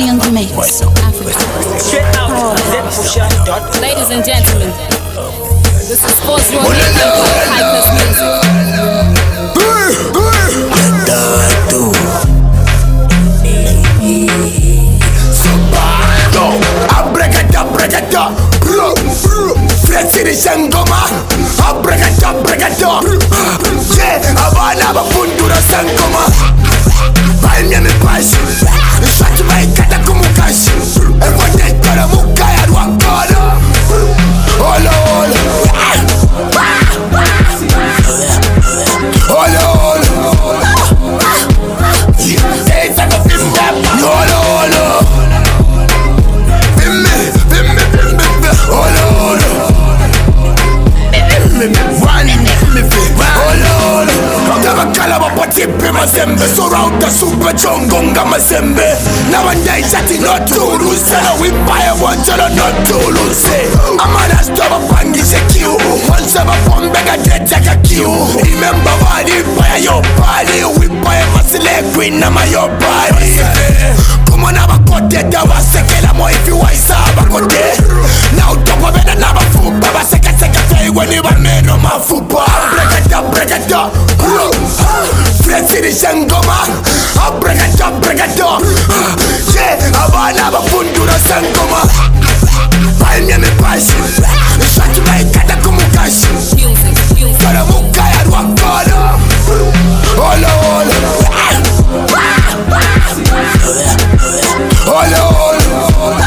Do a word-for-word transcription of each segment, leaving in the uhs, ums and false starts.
Pressy on the mix. Africa. Straight out. Ladies and gentlemen, this is Force Your High Class Abregata, bregata, bro, bro. Pressy di Shangoma. Abregata, bregata. Yeah, abana bafundura Shangoma. Baimia me pashi. Shatu mai kata kumukashi. Everyone kara mukaya rwakara. Olo olo. Olo olo. Say sako fimda. Olo olo. Fimme, fimme, fimme, fimme. Olo olo. One, me fi. Olo olo. Never call up a tip in my sembe. Surround the super chongonga my sembe. Now one day shati not to lose. Sell we buy a one channel not to lose. I'm on a stop a pangi se kill. Once ever from bega dead take a kill. Remember body buy your body. We buy a masile queen nama your body. Come on have a kote da wa sekela mo if you wise have a kote. Now top of it another food. Baba seka seka say when you man on my football. Break it up, break it up. Pressy di Shangoma. Break it up, break it up. Yeah, abana bafundura Shangoma. Baimia me pashi. Shatu mai kata kumukashi. Kara mukaya rwakara. Olo olo. Olo olo.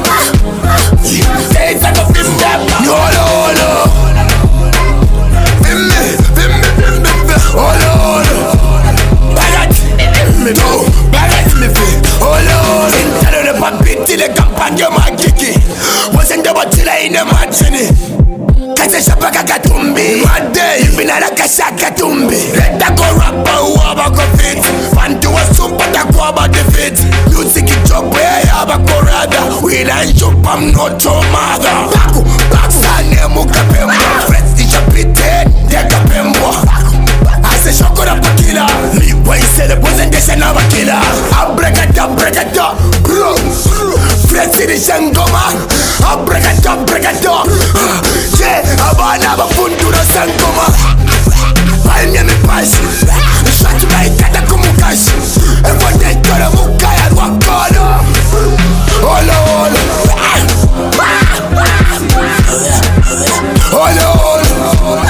Say sako fimda. Olo olo. Fimme, fimme, fimme, fimme. Olo olo. Bagat, me do. Bagat me fi. Olo olo. Intalo ne papiti le kampanye magiki. Wasende batila ine machini. Kase shabaka katumbi. Made ibinara kasha katumbi. Reta ko rapa uwaba ko fit. Fantu wa sumpata kwa ba defeat. Music ijob ya ba korada. Wila njupa mnoto maga. Baku, baku. Sane muka pembo. Press isha pite. Deka pembo. Ase shokora pakila. Liwa isele bozendesha na bakila. Abregata, bregata. Bro, Pressy di Shangoma. Abregata, bregata. Yeah, abana bafundura Shangoma. Baimia me pashi. Shatu mai kata kumukashi. Everyone kara mukaya rwakara. Olo olo. Olo olo.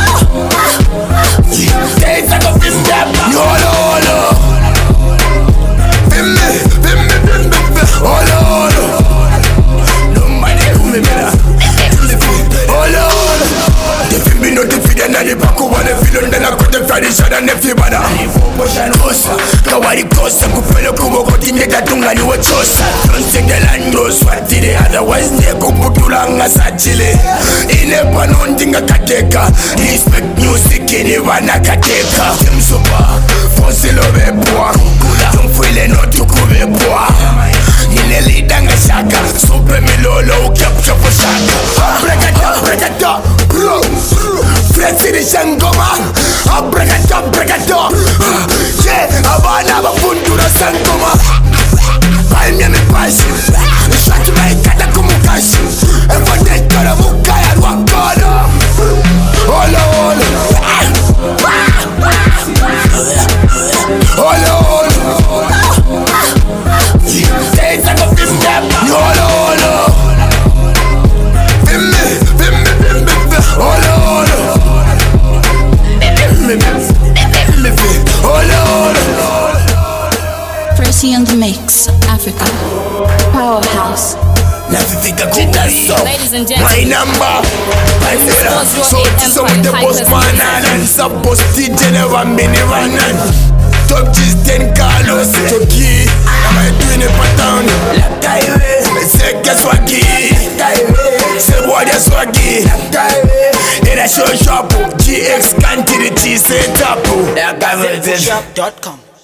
Say sako fimda. Olo olo. Fimme, fimme, fimme, fimme. Olo olo. No money, me mera. Olo olo. The fimbi no defeat and the baku wane filon dena kote fari shada nefi bada. Kosa, kawari kosa kupelo kumo koti nyeta tunga ni wachosa. Don't sing the land no swatile, otherwise ne kuputula nga sachile. Ine panondinga kateka, respect music ini wana kateka. Timsoba, fonse lobe boa, tumfwile no tukube boa. Nile lidanga shaka, sope milolo ukepcha po shaka. Bregata, bregata, bro, Pressy di Shangoma. Bregata, bregata. Yeah, abana bafundura Shangoma. Baimia me pashi. Shatu mai kata kumukashi. Everyone kara mukaya rwakara. Olo olo. Olo olo. Say sako fimda. Olo olo. Fimme, fimme, fimme, fimme. Olo olo. Pressy on the mix. Africa. Powerhouse. Ladies and gentlemen, my number. I feel so so with the boss man and sub boss D J never mini running. Top G's ten Carlos Toki. Am I doing it for town? Left highway. Say guess what key? Say boy that's what key. In a show shop G X country the T set up. Shop dot com